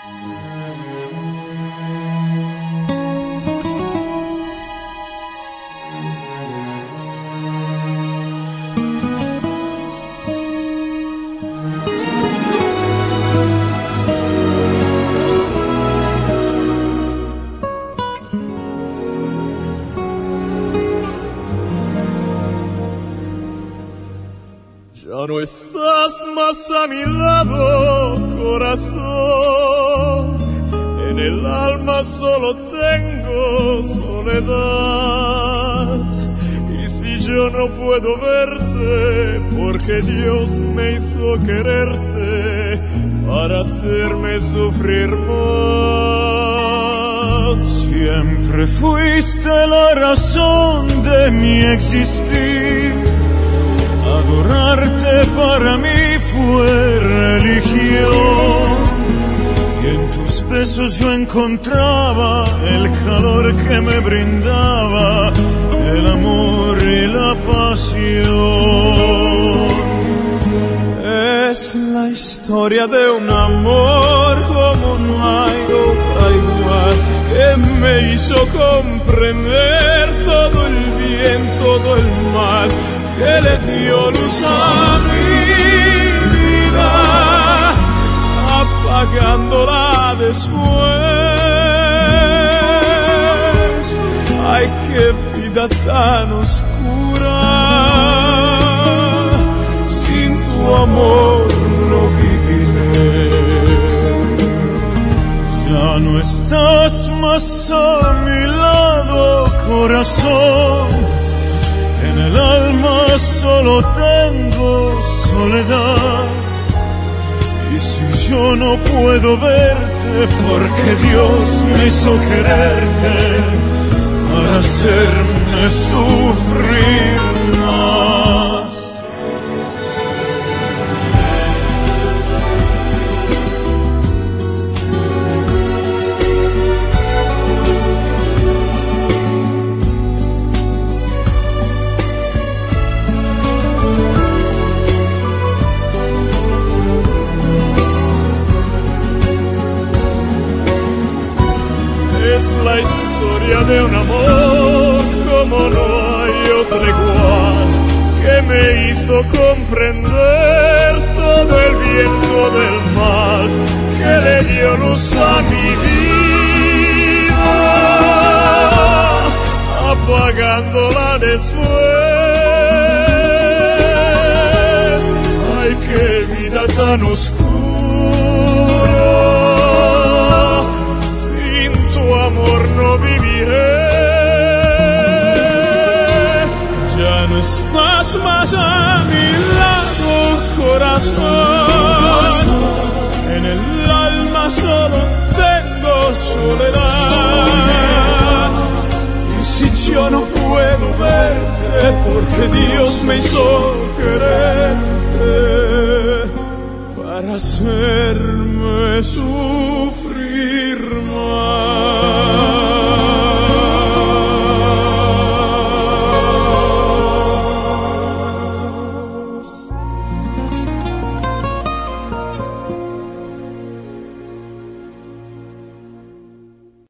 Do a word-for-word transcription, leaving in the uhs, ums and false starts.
Ya no estás más a mi lado, corazón. En el alma solo tengo soledad. Y si yo no puedo verte, porque Dios me hizo quererte para hacerme sufrir más. Siempre fuiste la razón de mi existir. Adorarte para mí fue religión, y en tus besos yo encontraba el calor que me brindaba el amor y la pasión. Es la historia de un amor como no hay otra igual, que me hizo comprender todo el bien, todo el mal, que le dio luz a mi vida, apagándola después. Ay, qué vida tan oscura, sin tu amor no viviré. Ya no estás más a mi lado, corazón. En el alma solo tengo soledad. Y si yo no puedo verte, porque Dios me hizo quererte para hacerme sufrir más. La historia de un amor como no hay otra igual, que me hizo comprender todo el bien, todo el mal, que le dio luz a mi vida, apagándola después. Ay, qué vida tan oscura, amor no viviré. Ya no estás más a mi lado, corazón. En el alma solo tengo soledad. Y si yo no puedo verte, porque Dios me hizo quererte para hacerme sufrir.